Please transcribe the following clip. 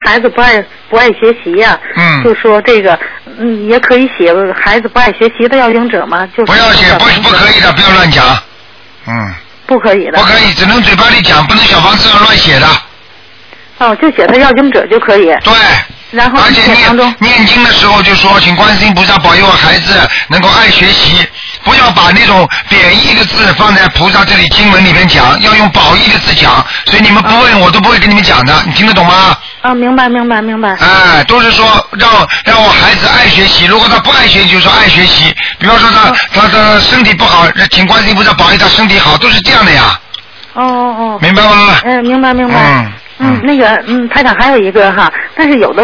孩子不爱学习呀，就说这个也可以写孩子不爱学习的要经者吗？就是不要写，不可以的，不要乱讲。 不可以的。 不可以，只能嘴巴里讲，不能小房子上乱写的。 哦，就写他要经者就可以。 对。 然后而且念经的时候就说，请观世音菩萨保佑我孩子能够爱学习，不要把那种贬义的字放在菩萨这里经文里面讲，要用褒义的字讲。所以你们不问我都不会跟你们讲的，你听得懂吗？ 明白。 哎，都是说让我孩子爱学习，如果他不爱学习就说爱学习。比方说他的身体不好，请观世音菩萨保佑他身体好，都是这样的呀。明白吗？ 明白。那个台长还有一个哈，但是有的